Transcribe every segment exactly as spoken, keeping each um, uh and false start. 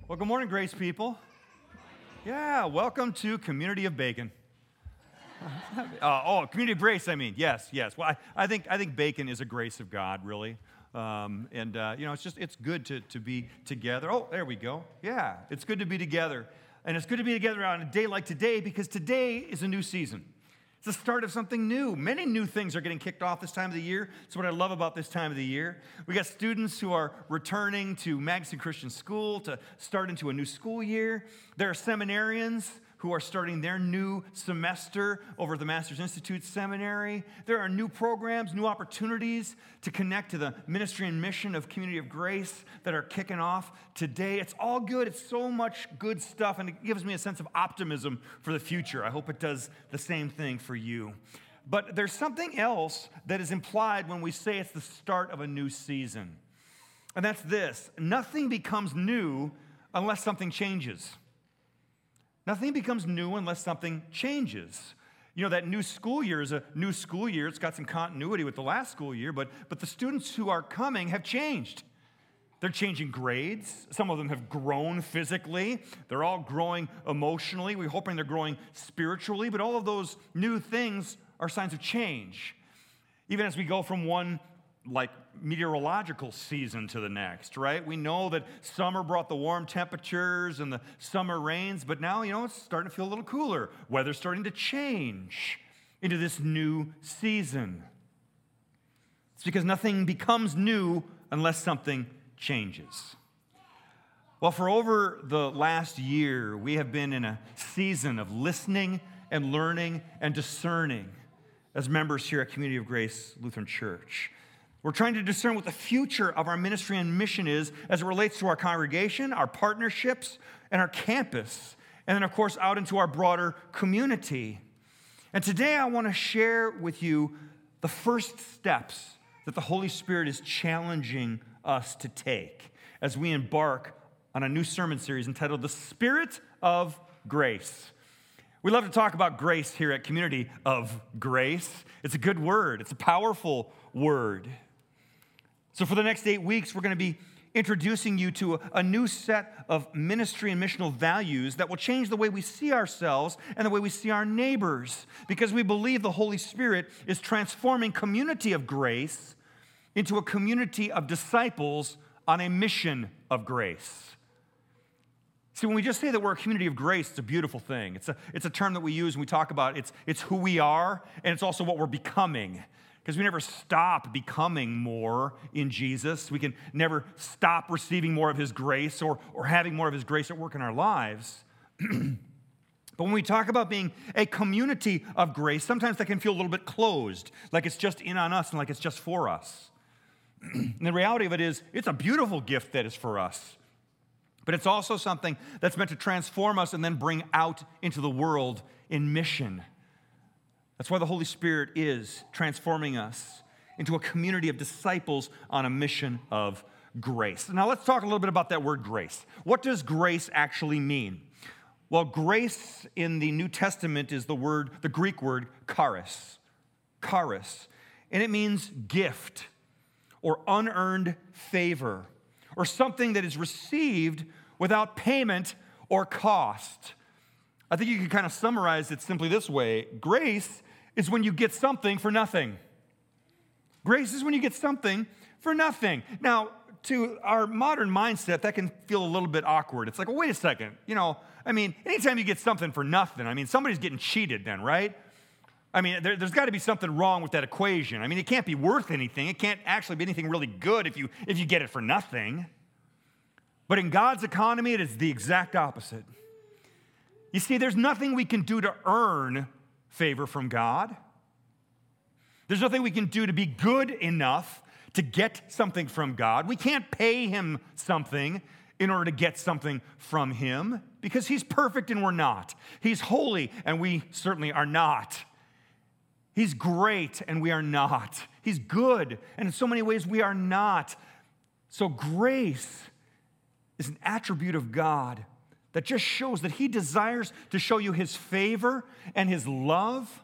Well, good morning, Grace people. Yeah, welcome to Community of Bacon. Uh, oh, Community of Grace, I mean. Yes, yes. Well, I, I think I think bacon is a grace of God, really. Um, and, uh, you know, it's just, it's good to, to be together. Oh, there we go. Yeah, it's good to be together. And it's good to be together on a day like today because today is a new season. It's the start of something new. Many new things are getting kicked off this time of the year. That's what I love about this time of the year. We got students who are returning to Magnuson Christian School to start into a new school year. There are seminarians who are starting their new semester over at the Masters Institute Seminary. There are new programs, new opportunities to connect to the ministry and mission of Community of Grace that are kicking off today. It's all good. It's so much good stuff, and it gives me a sense of optimism for the future. I hope it does the same thing for you. But there's something else that is implied when we say it's the start of a new season, and that's this: nothing becomes new unless something changes. Nothing becomes new unless something changes. You know, that new school year is a new school year. It's got some continuity with the last school year, but, but the students who are coming have changed. They're changing grades. Some of them have grown physically. They're all growing emotionally. We're hoping they're growing spiritually, but all of those new things are signs of change. Even as we go from one like meteorological season to the next, right? We know that summer brought the warm temperatures and the summer rains, but now, you know, it's starting to feel a little cooler. Weather's starting to change into this new season. It's because nothing becomes new unless something changes. Well, for over the last year, we have been in a season of listening and learning and discerning as members here at Community of Grace Lutheran Church. We're trying to discern what the future of our ministry and mission is as it relates to our congregation, our partnerships, and our campus, and then, of course, out into our broader community. And today I want to share with you the first steps that the Holy Spirit is challenging us to take as we embark on a new sermon series entitled The Spirit of Grace. We love to talk about grace here at Community of Grace. It's a good word. It's a powerful word. So for the next eight weeks, we're going to be introducing you to a, a new set of ministry and missional values that will change the way we see ourselves and the way we see our neighbors, because we believe the Holy Spirit is transforming Community of Grace into a community of disciples on a mission of grace. See, when we just say that we're a community of grace, it's a beautiful thing. It's a, it's a term that we use when we talk about it's, it's who we are, and it's also what we're becoming. Because we never stop becoming more in Jesus. We can never stop receiving more of His grace or, or having more of His grace at work in our lives. But when we talk about being a community of grace, sometimes that can feel a little bit closed, like it's just in on us and like it's just for us. And the reality of it is, it's a beautiful gift that is for us. But it's also something that's meant to transform us and then bring out into the world in mission. That's why the Holy Spirit is transforming us into a community of disciples on a mission of grace. Now let's talk a little bit about that word grace. What does grace actually mean? Well, grace in the New Testament is the word, the Greek word charis. Charis. And it means gift or unearned favor or something that is received without payment or cost. I think you can kind of summarize it simply this way. Grace is when you get something for nothing. Grace is when you get something for nothing. Now, to our modern mindset, that can feel a little bit awkward. It's like, well, wait a second. You know, I mean, anytime you get something for nothing, I mean, somebody's getting cheated then, right? I mean, there, there's got to be something wrong with that equation. I mean, it can't be worth anything. It can't actually be anything really good if you if you get it for nothing. But in God's economy, it is the exact opposite. You see, there's nothing we can do to earn favor from God. There's nothing we can do to be good enough to get something from God. We can't pay Him something in order to get something from Him because He's perfect and we're not. He's holy and we certainly are not. He's great and we are not. He's good and in so many ways we are not. So grace is an attribute of God that just shows that He desires to show you His favor and His love,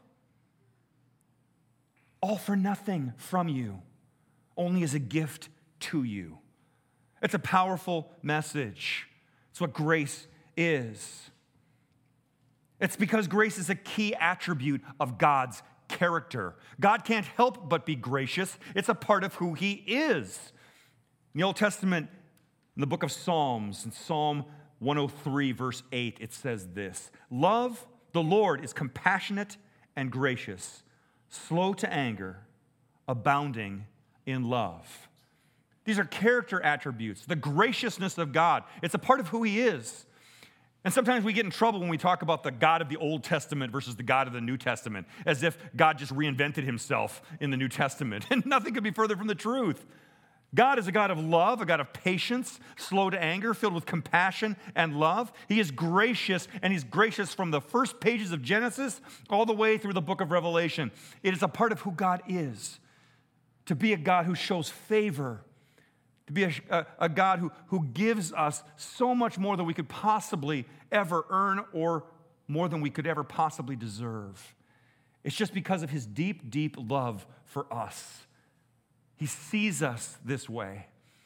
all for nothing from you, only as a gift to you. It's a powerful message. It's That's what grace is. It's because grace is a key attribute of God's character. God can't help but be gracious. It's a part of who he is. In the Old Testament, in the book of Psalms, in Psalm one oh three, verse eight, it says this: Love, the Lord, is compassionate and gracious, slow to anger, abounding in love. These are character attributes, the graciousness of God. It's a part of who he is. And sometimes we get in trouble when we talk about the God of the Old Testament versus the God of the New Testament, as if God just reinvented himself in the New Testament. And nothing could be further from the truth. God is a God of love, a God of patience, slow to anger, filled with compassion and love. He is gracious, and he's gracious from the first pages of Genesis all the way through the book of Revelation. It is a part of who God is, to be a God who shows favor, to be a, a, a God who, who gives us so much more than we could possibly ever earn or more than we could ever possibly deserve. It's just because of his deep, deep love for us. He sees us this way.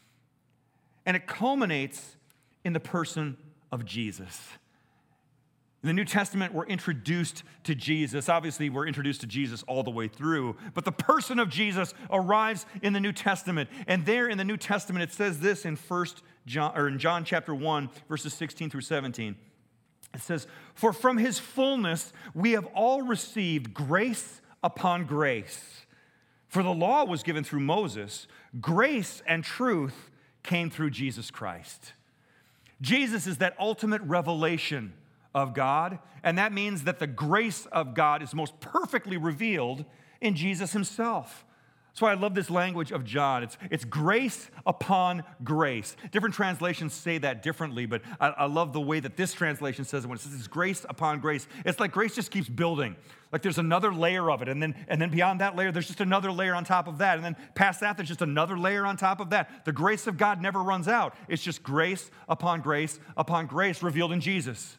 And it culminates in the person of Jesus. In the New Testament, we're introduced to Jesus. Obviously, we're introduced to Jesus all the way through. But the person of Jesus arrives in the New Testament. And there in the New Testament, it says this in First John, or in John chapter one, verses sixteen through seventeen. It says, "For from his fullness we have all received grace upon grace. For the law was given through Moses. Grace and truth came through Jesus Christ." Jesus is that ultimate revelation of God, and that means that the grace of God is most perfectly revealed in Jesus himself. That's why I love this language of John. It's, it's grace upon grace. Different translations say that differently, but I, I love the way that this translation says it when it says it's grace upon grace. It's like grace just keeps building. Like there's another layer of it, and then, and then beyond that layer, there's just another layer on top of that, and then past that, there's just another layer on top of that. The grace of God never runs out. It's just grace upon grace upon grace revealed in Jesus.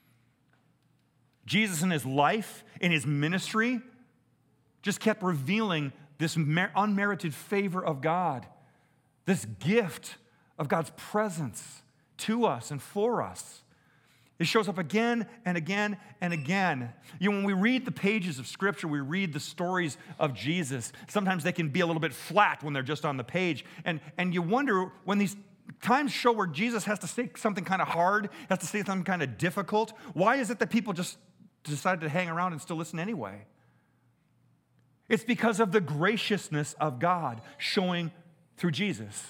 Jesus in his life, in his ministry, just kept revealing this unmerited favor of God, this gift of God's presence to us and for us. It shows up again and again and again. You know, when we read the pages of Scripture, we read the stories of Jesus. Sometimes they can be a little bit flat when they're just on the page. And, and you wonder when these times show where Jesus has to say something kind of hard, has to say something kind of difficult, why is it that people just decided to hang around and still listen anyway? It's because of the graciousness of God showing through Jesus.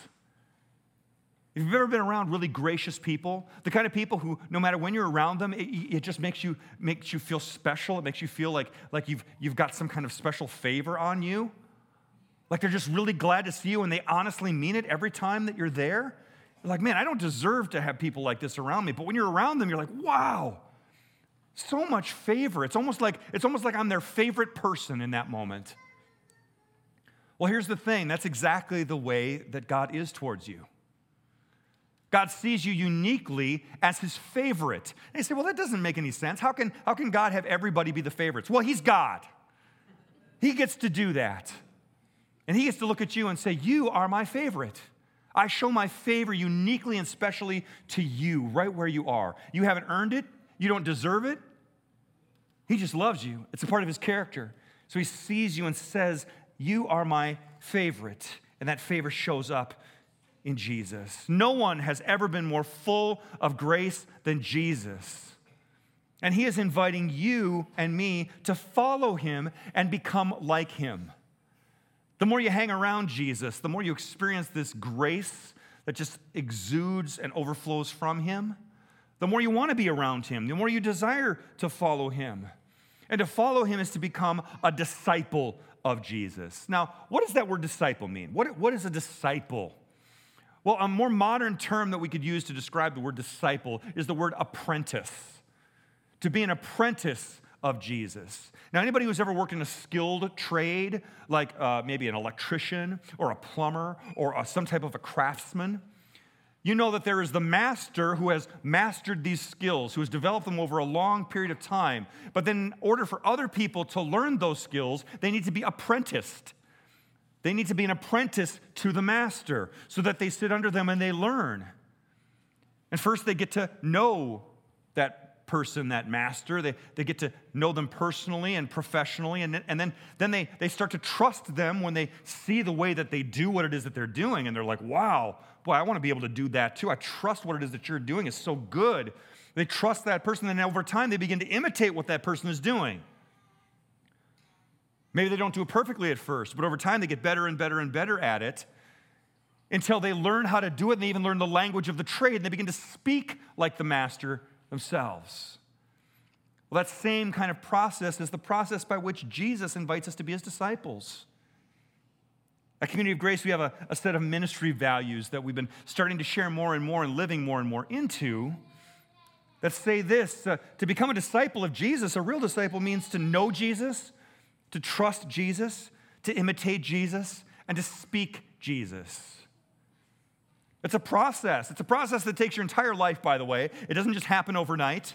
If you've ever been around really gracious people, the kind of people who, no matter when you're around them, it, it just makes you makes you feel special. It makes you feel like, like you've, you've got some kind of special favor on you. Like they're just really glad to see you, and they honestly mean it every time that you're there. You're like, man, I don't deserve to have people like this around me. But when you're around them, you're like, wow. So much favor. It's almost like it's almost like I'm their favorite person in that moment. Well, here's the thing. That's exactly the way that God is towards you. God sees you uniquely as his favorite. And you say, well, that doesn't make any sense. How can, how can God have everybody be the favorites? Well, he's God. He gets to do that. And he gets to look at you and say, you are my favorite. I show my favor uniquely and specially to you right where you are. You haven't earned it. You don't deserve it. He just loves you. It's a part of his character. So he sees you and says, you are my favorite. And that favor shows up in Jesus. No one has ever been more full of grace than Jesus. And he is inviting you and me to follow him and become like him. The more you hang around Jesus, the more you experience this grace that just exudes and overflows from him, the more you want to be around him, the more you desire to follow him. And to follow him is to become a disciple of Jesus. Now, what does that word disciple mean? What, what is a disciple? Well, a more modern term that we could use to describe the word disciple is the word apprentice. To be an apprentice of Jesus. Now, anybody who's ever worked in a skilled trade, like uh, maybe an electrician or a plumber or a, some type of a craftsman, you know that there is the master who has mastered these skills, who has developed them over a long period of time. But then in order for other people to learn those skills, they need to be apprenticed. They need to be an apprentice to the master so that they sit under them and they learn. And first they get to know that person, that master. They, they get to know them personally and professionally. And, then- and then, then they, they start to trust them when they see the way that they do what it is that they're doing. And they're like, wow, boy, I want to be able to do that too. I trust what it is that you're doing is so good. They trust that person. And over time, they begin to imitate what that person is doing. Maybe they don't do it perfectly at first, but over time, they get better and better and better at it until they learn how to do it, and they even learn the language of the trade, and they begin to speak like the master themselves. Well, that same kind of process is the process by which Jesus invites us to be his disciples. At Community of Grace, we have a, a set of ministry values that we've been starting to share more and more and living more and more into that say this: uh, to become a disciple of Jesus, a real disciple means to know Jesus, to trust Jesus, to imitate Jesus, and to speak Jesus. It's a process. It's a process that takes your entire life, by the way. It doesn't just happen overnight.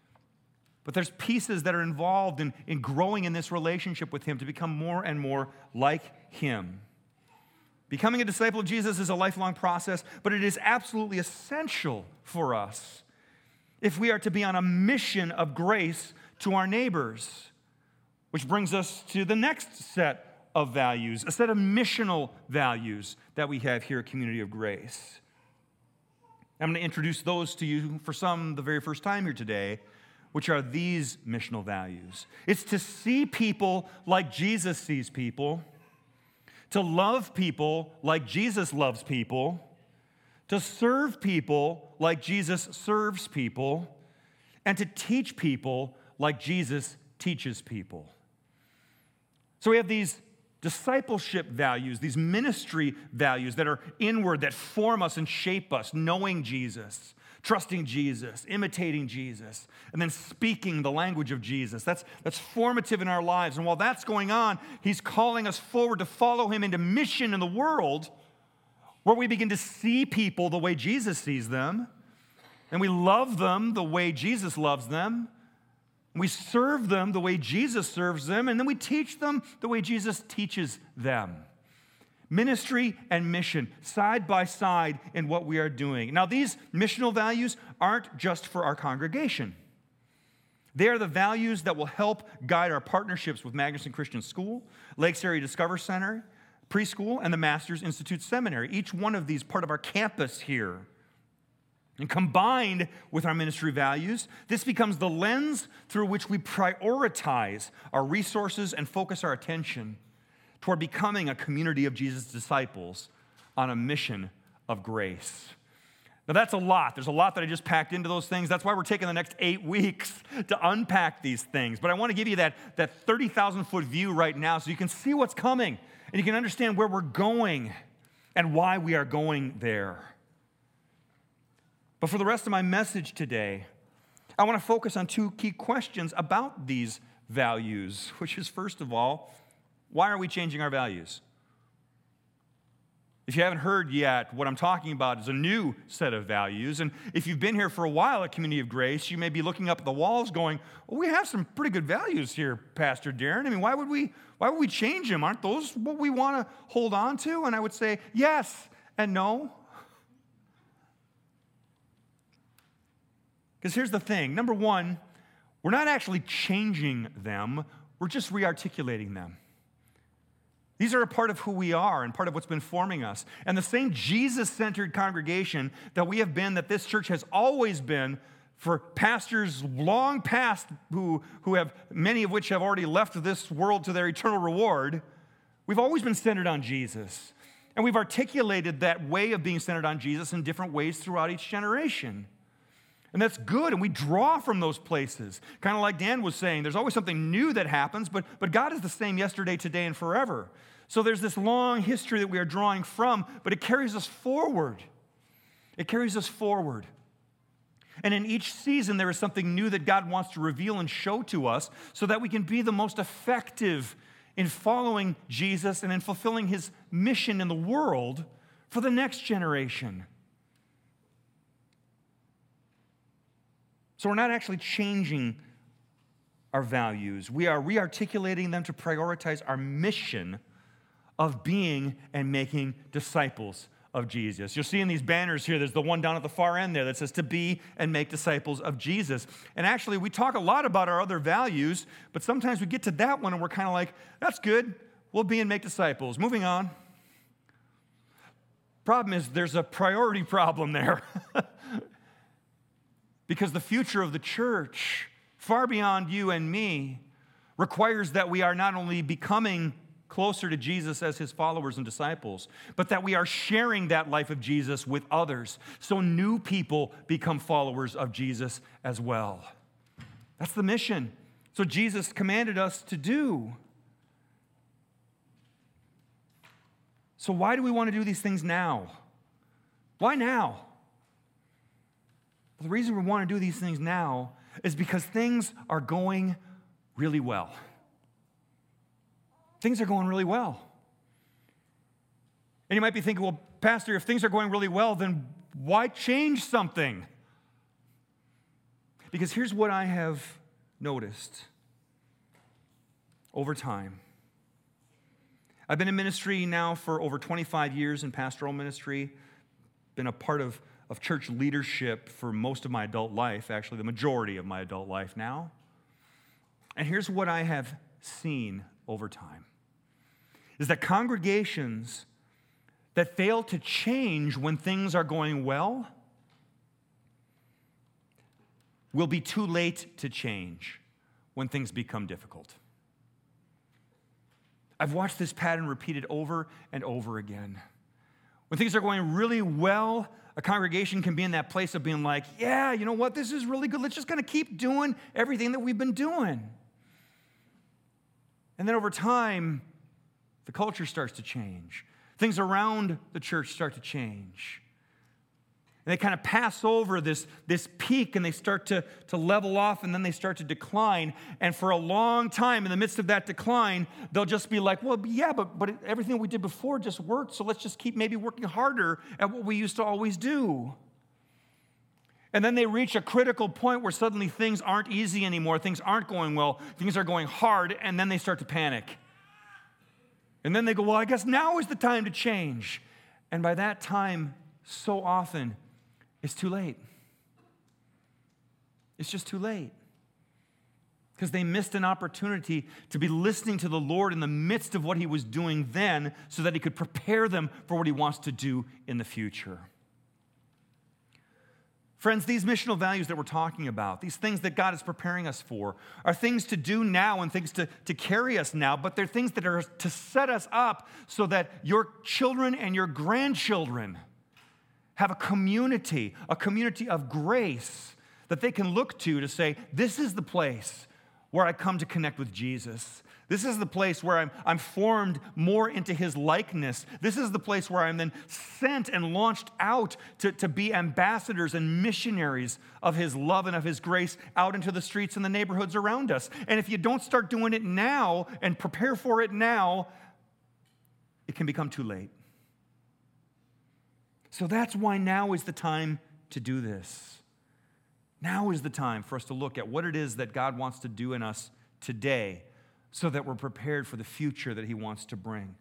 But there's pieces that are involved in, in growing in this relationship with him to become more and more like him. Becoming a disciple of Jesus is a lifelong process, but it is absolutely essential for us if we are to be on a mission of grace to our neighbors. Which brings us to the next set of values, a set of missional values that we have here at Community of Grace. I'm going to introduce those to you for some the very first time here today, which are these missional values. It's to see people like Jesus sees people, to love people like Jesus loves people, to serve people like Jesus serves people, and to teach people like Jesus teaches people. So we have these discipleship values, these ministry values that are inward, that form us and shape us, knowing Jesus, trusting Jesus, imitating Jesus, and then speaking the language of Jesus. That's, that's formative in our lives. And while that's going on, he's calling us forward to follow him into mission in the world, where we begin to see people the way Jesus sees them, and we love them the way Jesus loves them. We serve them the way Jesus serves them, and then we teach them the way Jesus teaches them. Ministry and mission, side by side in what we are doing. Now, these missional values aren't just for our congregation. They are the values that will help guide our partnerships with Magnuson Christian School, Lakes Area Discover Center, Preschool, and the Masters Institute Seminary. Each one of these part of our campus here. And combined with our ministry values, this becomes the lens through which we prioritize our resources and focus our attention toward becoming a community of Jesus' disciples on a mission of grace. Now, that's a lot. There's a lot that I just packed into those things. That's why we're taking the next eight weeks to unpack these things. But I want to give you that, that thirty thousand foot view right now so you can see what's coming and you can understand where we're going and why we are going there. But for the rest of my message today, I want to focus on two key questions about these values, which is, first of all, why are we changing our values? If you haven't heard yet, what I'm talking about is a new set of values. And if you've been here for a while at Community of Grace, you may be looking up at the walls going, well, we have some pretty good values here, Pastor Darren. I mean, why would we, why would we change them? Aren't those what we want to hold on to? And I would say, yes and no. Because here's the thing. Number one, we're not actually changing them. We're just re-articulating them. These are a part of who we are and part of what's been forming us. And the same Jesus-centered congregation that we have been, that this church has always been for pastors long past who, who have, many of which have already left this world to their eternal reward, we've always been centered on Jesus. And we've articulated that way of being centered on Jesus in different ways throughout each generation. And that's good, and we draw from those places. Kind of like Dan was saying, there's always something new that happens, but, but God is the same yesterday, today, and forever. So there's this long history that we are drawing from, but it carries us forward. It carries us forward. And in each season, there is something new that God wants to reveal and show to us so that we can be the most effective in following Jesus and in fulfilling his mission in the world for the next generation. So we're not actually changing our values. We are re-articulating them to prioritize our mission of being and making disciples of Jesus. You'll see in these banners here, there's the one down at the far end there that says to be and make disciples of Jesus. And actually, we talk a lot about our other values, but sometimes we get to that one and we're kind of like, that's good. We'll be and make disciples. Moving on. Problem is, there's a priority problem there. Because the future of the church, far beyond you and me, requires that we are not only becoming closer to Jesus as his followers and disciples, but that we are sharing that life of Jesus with others so new people become followers of Jesus as well. That's the mission. So Jesus commanded us to do. So why do we want to do these things now? Why now? Well, the reason we want to do these things now is because things are going really well. Things are going really well. And you might be thinking, well, Pastor, if things are going really well, then why change something? Because here's what I have noticed over time. I've been in ministry now for over twenty-five years in pastoral ministry, been a part of, of church leadership for most of my adult life, actually the majority of my adult life now. And here's what I have seen over time, is that congregations that fail to change when things are going well will be too late to change when things become difficult. I've watched this pattern repeated over and over again. When things are going really well, a congregation can be in that place of being like, yeah, you know what, this is really good. Let's just kind of keep doing everything that we've been doing. And then over time, the culture starts to change. Things around the church start to change. And they kind of pass over this, this peak and they start to, to level off and then they start to decline. And for a long time, in the midst of that decline, they'll just be like, well, yeah, but, but everything we did before just worked, so let's just keep maybe working harder at what we used to always do. And then they reach a critical point where suddenly things aren't easy anymore, things aren't going well, things are going hard, and then they start to panic. And then they go, well, I guess now is the time to change. And by that time, so often, it's too late. It's just too late. Because they missed an opportunity to be listening to the Lord in the midst of what he was doing then so that he could prepare them for what he wants to do in the future. Friends, these missional values that we're talking about, these things that God is preparing us for, are things to do now and things to, to carry us now, but they're things that are to set us up so that your children and your grandchildren have a community, a community of grace that they can look to to say, this is the place where I come to connect with Jesus. This is the place where I'm, I'm formed more into his likeness. This is the place where I'm then sent and launched out to, to be ambassadors and missionaries of his love and of his grace out into the streets and the neighborhoods around us. And if you don't start doing it now and prepare for it now, it can become too late. So that's why now is the time to do this. Now is the time for us to look at what it is that God wants to do in us today so that we're prepared for the future that he wants to bring.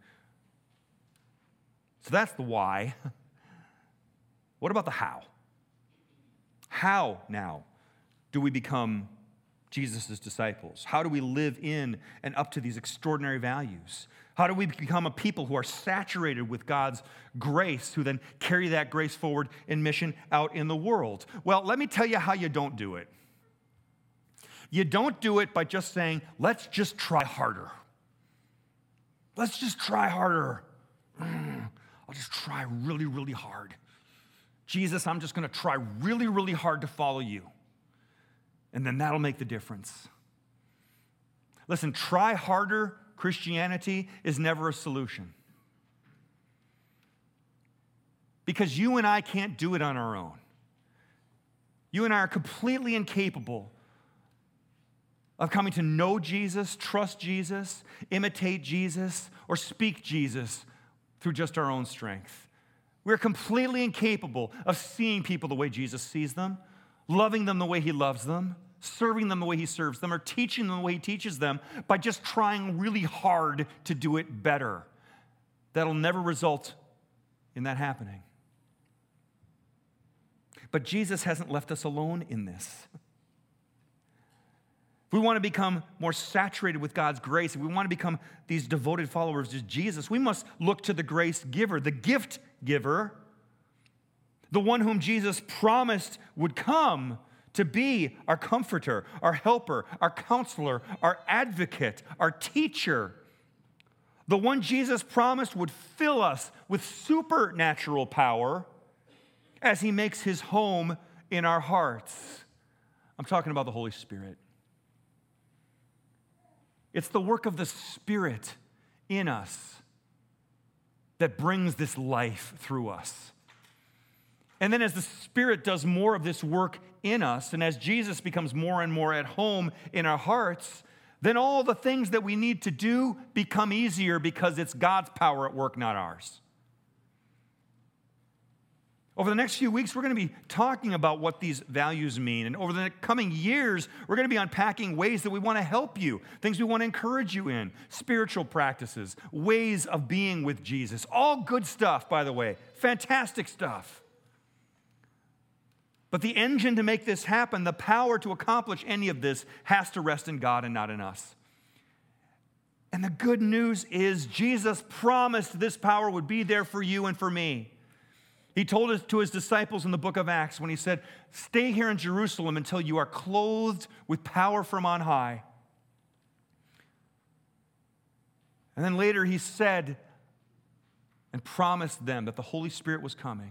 So that's the why. What about the how? How now do we become Jesus' disciples? How do we live in and up to these extraordinary values? How do we become a people who are saturated with God's grace, who then carry that grace forward in mission out in the world? Well, let me tell you how you don't do it. You don't do it by just saying, let's just try harder. Let's just try harder. I'll just try really, really hard. Jesus, I'm just going to try really, really hard to follow you. And then that'll make the difference. Listen, try harder Christianity is never a solution. Because you and I can't do it on our own. You and I are completely incapable of coming to know Jesus, trust Jesus, imitate Jesus, or speak Jesus through just our own strength. We're completely incapable of seeing people the way Jesus sees them, loving them the way he loves them, serving them the way he serves them, or teaching them the way he teaches them by just trying really hard to do it better. That'll never result in that happening. But Jesus hasn't left us alone in this. If we want to become more saturated with God's grace, if we want to become these devoted followers of Jesus, we must look to the grace giver, the gift giver, the one whom Jesus promised would come to be our comforter, our helper, our counselor, our advocate, our teacher. The one Jesus promised would fill us with supernatural power as he makes his home in our hearts. I'm talking about the Holy Spirit. It's the work of the Spirit in us that brings this life through us. And then as the Spirit does more of this work in us, and as Jesus becomes more and more at home in our hearts, then all the things that we need to do become easier because it's God's power at work, not ours. Over the next few weeks, we're going to be talking about what these values mean. And over the coming years, we're going to be unpacking ways that we want to help you, things we want to encourage you in, spiritual practices, ways of being with Jesus. All good stuff, by the way. Fantastic stuff. But the engine to make this happen, the power to accomplish any of this, has to rest in God and not in us. And the good news is Jesus promised this power would be there for you and for me. He told it to his disciples in the book of Acts when he said, "Stay here in Jerusalem until you are clothed with power from on high." And then later he said and promised them that the Holy Spirit was coming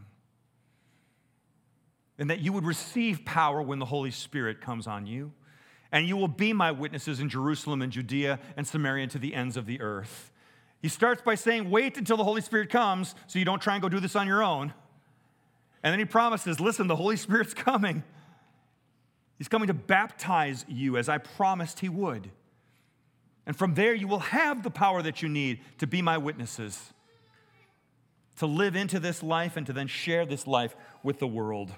and that you would receive power when the Holy Spirit comes on you. And you will be my witnesses in Jerusalem and Judea and Samaria and to the ends of the earth. He starts by saying, wait until the Holy Spirit comes so you don't try and go do this on your own. And then he promises, listen, the Holy Spirit's coming. He's coming to baptize you as I promised he would. And from there you will have the power that you need to be my witnesses, to live into this life and to then share this life with the world.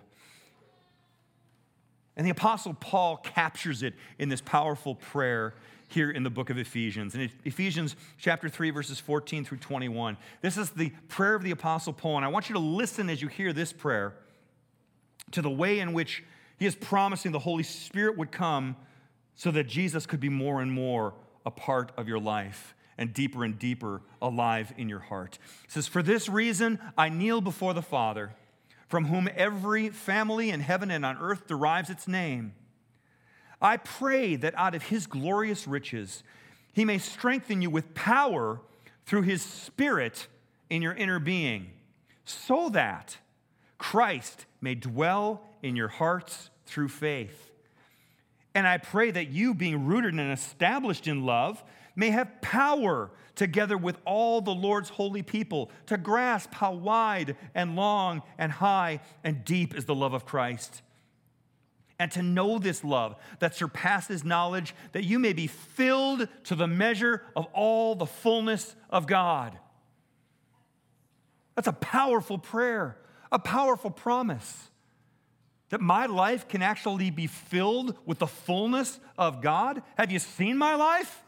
And the Apostle Paul captures it in this powerful prayer here in the book of Ephesians. In Ephesians chapter three, verses fourteen through twenty-one. This is the prayer of the Apostle Paul, and I want you to listen as you hear this prayer to the way in which he is promising the Holy Spirit would come so that Jesus could be more and more a part of your life and deeper and deeper alive in your heart. It says, "For this reason I kneel before the Father, from whom every family in heaven and on earth derives its name. I pray that out of his glorious riches, he may strengthen you with power through his Spirit in your inner being, so that Christ may dwell in your hearts through faith. And I pray that you, being rooted and established in love, may have power together with all the Lord's holy people to grasp how wide and long and high and deep is the love of Christ. And to know this love that surpasses knowledge, that you may be filled to the measure of all the fullness of God." That's a powerful prayer, a powerful promise. That my life can actually be filled with the fullness of God. Have you seen my life?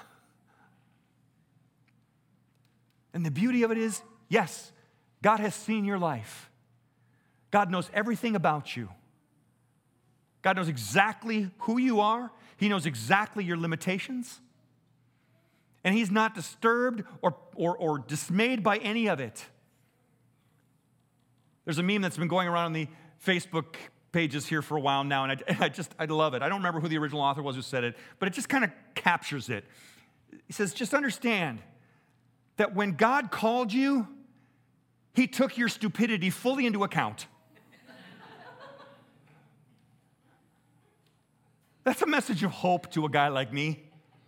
And the beauty of it is, yes, God has seen your life. God knows everything about you. God knows exactly who you are. He knows exactly your limitations. And he's not disturbed or, or, or dismayed by any of it. There's a meme that's been going around on the Facebook pages here for a while now, and I, and I just, I love it. I don't remember who the original author was who said it, but it just kind of captures it. He says, just understand that when God called you, he took your stupidity fully into account. That's a message of hope to a guy like me.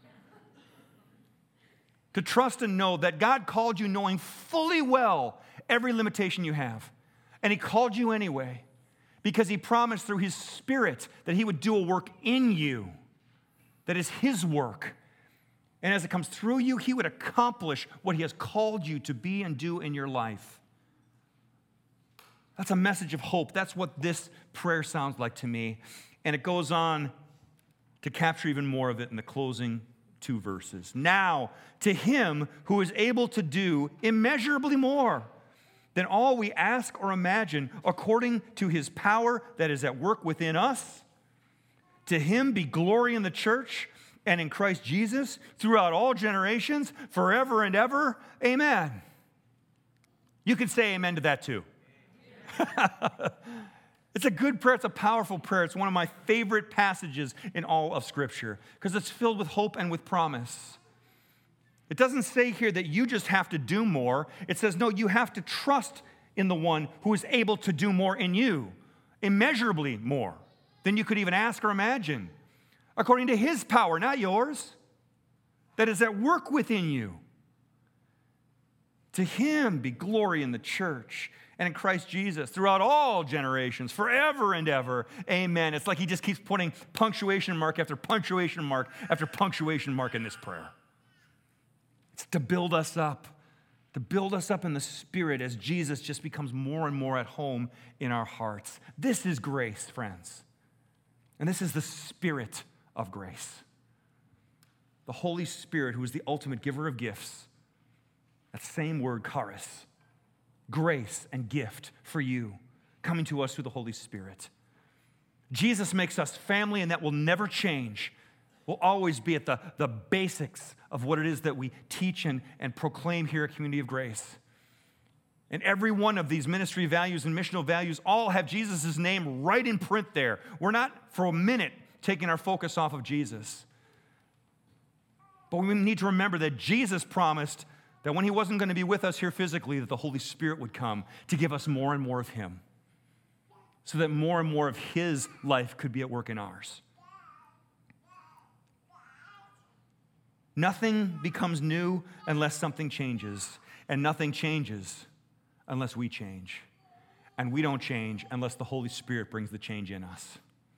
To trust and know that God called you knowing fully well every limitation you have. And he called you anyway because he promised through his Spirit that he would do a work in you that is his work. And as it comes through you, he would accomplish what he has called you to be and do in your life. That's a message of hope. That's what this prayer sounds like to me. And it goes on to capture even more of it in the closing two verses. "Now, to him who is able to do immeasurably more than all we ask or imagine, according to his power that is at work within us. To him be glory in the church and in Christ Jesus throughout all generations, forever and ever. Amen. You can say amen to that too. It's a good prayer. It's a powerful prayer. It's one of my favorite passages in all of Scripture because it's filled with hope and with promise. It doesn't say here that you just have to do more. It says, no, you have to trust in the one who is able to do more in you, immeasurably more than you could even ask or imagine, according to his power, not yours, that is at work within you. To him be glory in the church and in Christ Jesus throughout all generations, forever and ever. Amen. It's like he just keeps putting punctuation mark after punctuation mark after punctuation mark in this prayer. It's to build us up, to build us up in the Spirit as Jesus just becomes more and more at home in our hearts. This is grace, friends. And this is the Spirit of grace. The Holy Spirit, who is the ultimate giver of gifts. That same word, charis. Grace and gift for you, coming to us through the Holy Spirit. Jesus makes us family, and that will never change. Will always be at the, the basics of what it is that we teach and, and proclaim here at Community of Grace. And every one of these ministry values and missional values all have Jesus' name right in print there. We're not for a minute taking our focus off of Jesus. But we need to remember that Jesus promised that when he wasn't going to be with us here physically, that the Holy Spirit would come to give us more and more of him, so that more and more of his life could be at work in ours. Nothing becomes new unless something changes, and nothing changes unless we change. And we don't change unless the Holy Spirit brings the change in us.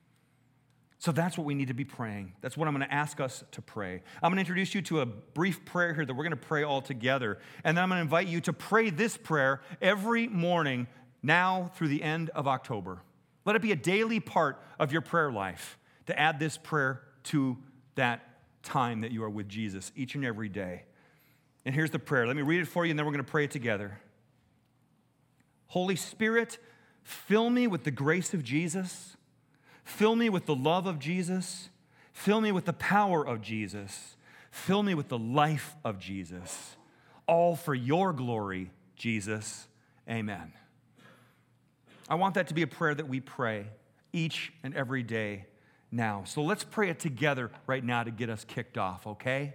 So that's what we need to be praying. That's what I'm going to ask us to pray. I'm going to introduce you to a brief prayer here that we're going to pray all together. And then I'm going to invite you to pray this prayer every morning now through the end of October. Let it be a daily part of your prayer life to add this prayer to that time that you are with Jesus each and every day. And here's the prayer. Let me read it for you, and then we're going to pray it together. Holy Spirit, fill me with the grace of Jesus. Fill me with the love of Jesus. Fill me with the power of Jesus. Fill me with the life of Jesus. All for your glory, Jesus. Amen. I want that to be a prayer that we pray each and every day now. So let's pray it together right now to get us kicked off, okay?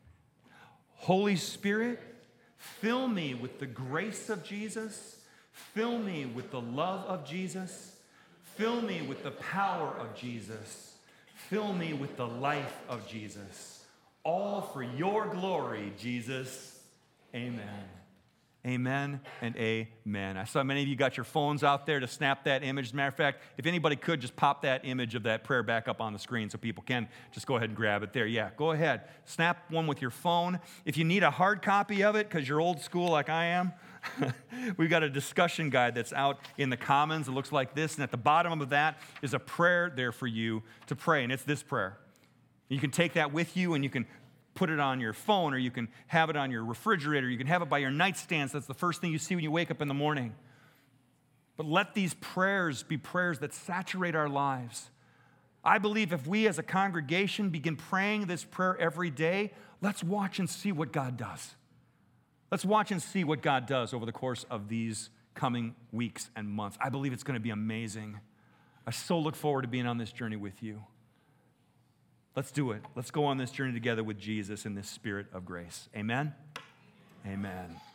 Holy Spirit, fill me with the grace of Jesus. Fill me with the love of Jesus. Fill me with the power of Jesus. Fill me with the life of Jesus. All for your glory, Jesus. Amen. Amen and amen. I saw many of you got your phones out there to snap that image. As a matter of fact, if anybody could, just pop that image of that prayer back up on the screen so people can just go ahead and grab it there. Yeah, go ahead. Snap one with your phone. If you need a hard copy of it because you're old school like I am, we've got a discussion guide that's out in the Commons. It looks like this, and at the bottom of that is a prayer there for you to pray, and it's this prayer. You can take that with you, and you can put it on your phone, or you can have it on your refrigerator. You can have it by your nightstand, so that's the first thing you see when you wake up in the morning. But let these prayers be prayers that saturate our lives. I believe if we as a congregation begin praying this prayer every day, let's watch and see what God does. Let's watch and see what God does over the course of these coming weeks and months. I believe it's going to be amazing. I so look forward to being on this journey with you. Let's do it. Let's go on this journey together with Jesus in this spirit of grace. Amen? Amen.